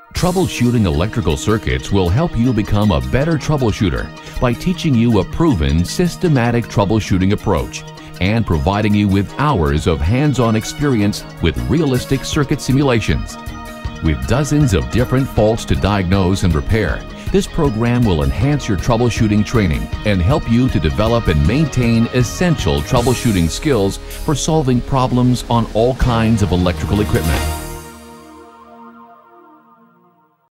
Troubleshooting electrical circuits will help you become a better troubleshooter by teaching you a proven, systematic troubleshooting approach and providing you with hours of hands-on experience with realistic circuit simulations. With dozens of different faults to diagnose and repair, this program will enhance your troubleshooting training and help you to develop and maintain essential troubleshooting skills for solving problems on all kinds of electrical equipment.